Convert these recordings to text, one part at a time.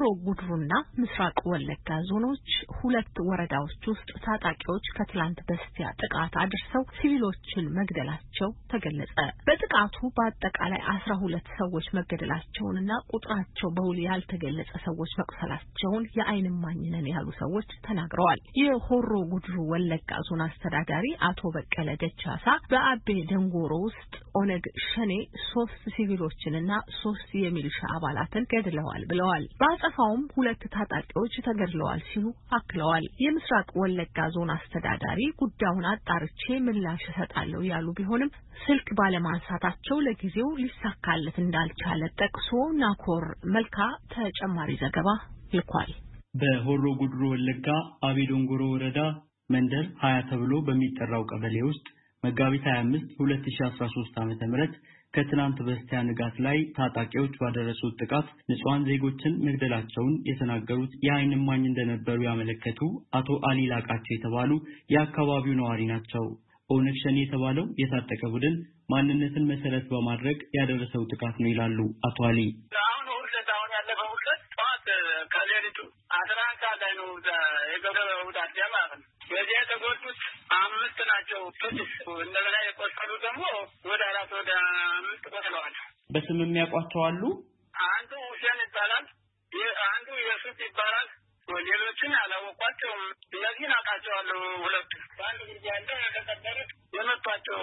ጉድሩና ምስራቅ ወለጋ ዞኖች ሁለት ወረዳዎች ውስጥ ታጣቂዎች ከትላንት በስቲያ ጥቃት አድርሰው ሲቪሎችን መግደላቸው ተገለጸ። በጥቃቱ በአጠቃላይ 12 ሰዎች መገደላቸውንና ቁጥራቸው በውል ያልተገለጸ ሰዎች መቁሰላቸውን የዓይን እማኝ ነን ያሉ ሰዎች ተናግረዋል። የሆሮ ጉድሩ ወለጋ ዞን አስተዳዳሪ አቶ በቀለ ደቻሳ በአቤ ደንጎሮ ውስጥ ኦነግ ሸኔ 3 ሲቪሎችንና 3 የሚሊሻ አባላትን ገድለዋል ብለዋል። በአጸፋውም 2 ታጣቂዎች ተገድለዋል ሲሉ አክለዋል። የምስራቅ ወለጋ ዞን አስተዳዳሪ ጉዳዩን አጣርቼ ምላሽ እሰጣለሁ ያሉ ቢሆንም ስልክ ባለማንሳታቸው ለጊዜው ሊሳካለት እንዳልቻለ ጠቅሶ ናኮር መልካ ተጨማሪ ዘገባ ልኳል። በሆሮ ጉድሩ ወለጋ አቤ ደንጎሮ ወረዳ መንደር 20 ተብሎ በሚጠራው ቀበሌ ውስጥ መጋቢት 25 2013 ዓ.ም ከትናንት በስቲያ ንጋት ላይ ታጣቂዎች ባደረሱት ጥቃት ንጹሃን ዜጎችን መግደላቸውን የተናገሩት የዓይን እማኝ እንደነበሩ ያመለከቱ አቶ አሊ ላቃቸው የተባሉ የአካባቢው ነዋሪ ናቸው። ኦነግ ሸኔ የተባለው የታጠቀ ቡድን ማንነትን መሰረት በማድረግ ያደረሰው ጥቃት ነው ይላሉ አቶ አሊ። አሁን ያለፈው ጠዋት ከሌሊቱ 11 ሰዓት ላይ ነው የገበረው ዳዲያ ማለት ነው። በዚህ የተጎዱት 5 ናቸው። እንደገና የቆሰሉ ደግሞ ወደ 5 ቆስለዋል። በስም የሚያውቋቸው አሉ። አንዱ ሁሴን ይባላል፣ አንዱ ኢየሱስ ይባላል። ሌሎችን አላወቋቸውም። እነዚህን አውቃቸዋለሁ። ሁለቱ በአንድ ጊዜ ያለ የተቀበሩት የመቷቸው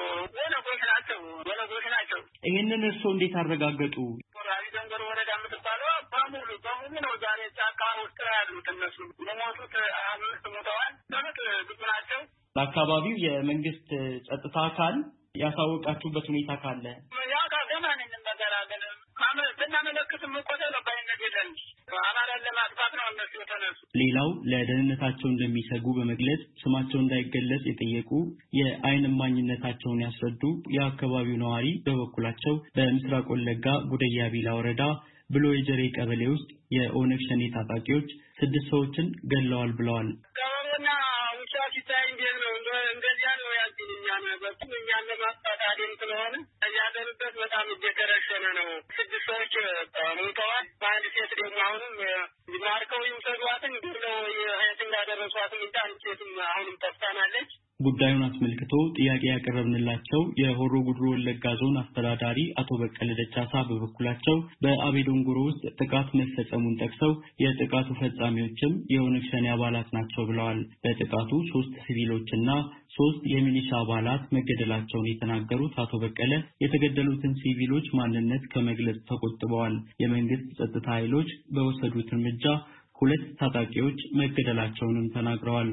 ወነጎች ናቸው። ይህንን እርስዎ እንዴት አረጋገጡ? አቤ ደንጎሮ ወረዳ የምትባለው በሙሉ ነው ዛሬ ጫካ ውስጥ ያሉት። እነሱ የሞቱት 5 ሞተዋል። ብዙ ናቸው። በአካባቢው የመንግስት ጸጥታ አካል ያሳወቃችሁበት ሁኔታ ካለ? ያ ካገናን እንነጋገራለን። ብናመለክትም እኮ ተቀባይነት የለም። አማራን ለማጥፋት ነው እነሱ የተነሱ። ሌላው ለደህንነታቸው እንደሚሰጉ በመግለጽ ስማቸው እንዳይገለጽ የጠየቁ የዓይን እማኝነታቸውን ያስረዱ የአካባቢው ነዋሪ በበኩላቸው በምስራቅ ወለጋ ጉደያ ቢላ ወረዳ ብሎ የጀሬ ቀበሌ ውስጥ የኦነግ ሸኔ ታጣቂዎች 6 ሰዎችን ገድለዋል ብለዋል። ቀበሮና ውሻ ሲታይ እንዴት ነው? እንደዚያ ነው ያልኩኛል። እኛን ለማጥፋት አደም ስለሆነ ያለንበት በጣም እየተረሸነ ነው። 6 ሰዎች ሞተዋል። በአንድ ሴት ደግሞ አሁንም ማርከው ይውሰዷትን ብለው የት እንዳደረሷትም እንጂ አንድ ሴትም አሁንም ጠፍታናለች። ጉዳዩን አስመልክቶ ጥያቄ ያቀረብንላቸው የሆሮ ጉድሩ ወለጋ ዞን አስተዳዳሪ አቶ በቀለ ደቻሳ በበኩላቸው በአቤ ደንጎሮ ውስጥ ጥቃት መፈጸሙን ጠቅሰው የጥቃቱ ፈጻሚዎችም የኦነግ ሸኔ አባላት ናቸው ብለዋል። በጥቃቱ 3 ሲቪሎችና 3 የሚሊሻ አባላት መገደላቸውን የተናገሩት አቶ በቀለ የተገደሉትን ሲቪሎች ማንነት ከመግለጽ ተቆጥበዋል። የመንግስት ጸጥታ ኃይሎች በወሰዱት እርምጃ 2 ታጣቂዎች መገደላቸውንም ተናግረዋል።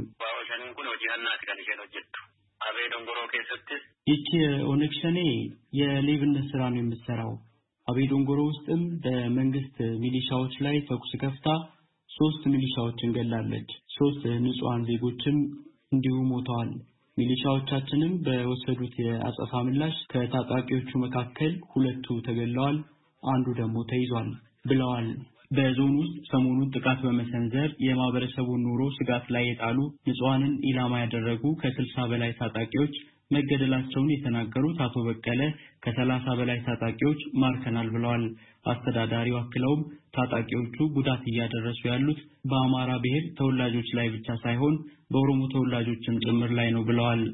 ይቺ ኦነግ ሸኔ የሌብነት ስራ ነው የምትሰራው። አቤ ደንጎሮ ውስጥም በመንግስት ሚሊሻዎች ላይ ተኩስ ከፍታ 3 ሚሊሻዎችን ገላለች። 3 ንጹሃን ዜጎችም እንዲሁ ሞተዋል። ሚሊሻዎቻችንም በወሰዱት የአጸፋ ምላሽ ከታጣቂዎቹ መካከል 2 ተገድለዋል፣ አንዱ ደግሞ ተይዟል ብለዋል። በዞን ውስጥ ሰሞኑን ጥቃት በመሰንዘር የማህበረሰቡን ኑሮ ስጋት ላይ የጣሉ ንጹሃንን ኢላማ ያደረጉ ከ60 በላይ ታጣቂዎች መገደላቸውን የተናገሩት አቶ በቀለ ከ30 በላይ ታጣቂዎች ማርከናል ብለዋል። አስተዳዳሪው አክለውም ታጣቂዎቹ ጉዳት እያደረሱ ያሉት በአማራ ብሔር ተወላጆች ላይ ብቻ ሳይሆን በኦሮሞ ተወላጆችም ጭምር ላይ ነው ብለዋል።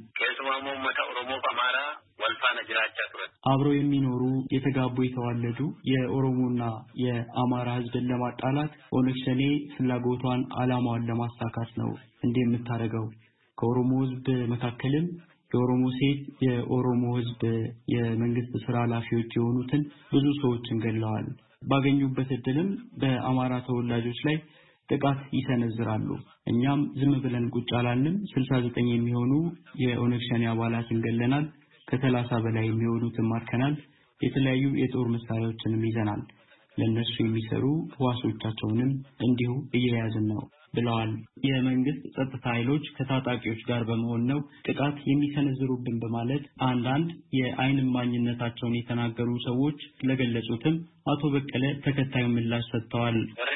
አብረው የሚኖሩ የተጋቡ የተዋለዱ የኦሮሞና የአማራ ህዝብን ለማጣላት ኦነግ ሸኔ ፍላጎቷን አላማዋን ለማሳካት ነው እንዲህ የምታረገው። ከኦሮሞ ህዝብ መካከልም የኦሮሞ ሴት የኦሮሞ ህዝብ የመንግስት ስራ ኃላፊዎች የሆኑትን ብዙ ሰዎችን ገድለዋል። ባገኙበት እድልም በአማራ ተወላጆች ላይ ጥቃት ይሰነዝራሉ። እኛም ዝም ብለን ቁጭ አላልንም። 69 የሚሆኑ የኦነግ ሸኔ አባላትን ገለናል። ከ30 በላይ የሚሆኑትን ማርከናል። የተለያዩ የጦር መሳሪያዎችንም ይዘናል። ለነሱ የሚሰሩ ህዋሶቻቸውንም እንዲሁ እየያዝን ነው ብለዋል። የመንግስት ጸጥታ ኃይሎች ከታጣቂዎች ጋር በመሆን ነው ጥቃት የሚሰነዝሩብን በማለት አንዳንድ የዓይን እማኝነታቸውን የተናገሩ ሰዎች ለገለጹትም አቶ በቀለ ተከታዩ ምላሽ ሰጥተዋል።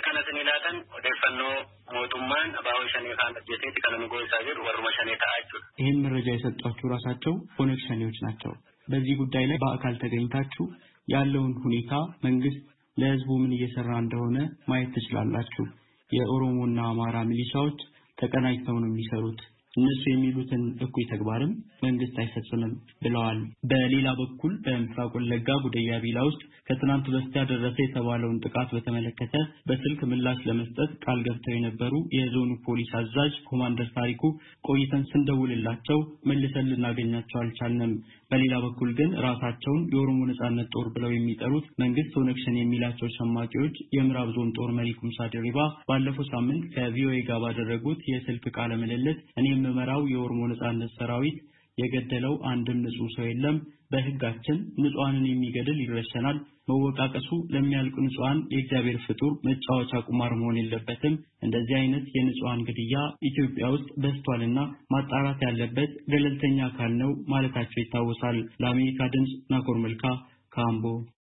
ይህን መረጃ የሰጧችሁ ራሳቸው ኦነግ ሸኔዎች ናቸው። በዚህ ጉዳይ ላይ በአካል ተገኝታችሁ ያለውን ሁኔታ መንግስት ለህዝቡ ምን እየሰራ እንደሆነ ማየት ትችላላችሁ። የኦሮሞና አማራ ሚሊሻዎች ተቀናጅተው ነው የሚሰሩት። እነሱ የሚሉትን እኩይ ተግባርም መንግስት አይፈጽምም ብለዋል። በሌላ በኩል በምስራቅ ወለጋ ጉደያ ቢላ ውስጥ ከትናንት በስቲያ ደረሰ የተባለውን ጥቃት በተመለከተ በስልክ ምላሽ ለመስጠት ቃል ገብተው የነበሩ የዞኑ ፖሊስ አዛዥ ኮማንደር ታሪኩ ቆይተን ስንደውልላቸው መልሰን ልናገኛቸው አልቻልንም። በሌላ በኩል ግን ራሳቸውን የኦሮሞ ነጻነት ጦር ብለው የሚጠሩት መንግስት ኦነግ ሸኔ የሚላቸው ሸማቂዎች የምዕራብ ዞን ጦር መሪ ኩምሳ ድሪባ ባለፈው ሳምንት ከቪኦኤ ጋር ባደረጉት የስልክ ቃለ ምልልስ እኔ የምመራው የኦሮሞ ነጻነት ሰራዊት የገደለው አንድም ንጹህ ሰው የለም፣ በህጋችን ንጹሃንን የሚገድል ይረሸናል፣ መወቃቀሱ ለሚያልቁ ንጹሃን የእግዚአብሔር ፍጡር መጫወቻ ቁማር መሆን የለበትም፣ እንደዚህ አይነት የንጹሃን ግድያ ኢትዮጵያ ውስጥ በስቷልና ማጣራት ያለበት ገለልተኛ አካል ነው ማለታቸው ይታወሳል። ለአሜሪካ ድምጽ ናኮር መልካ ካምቦ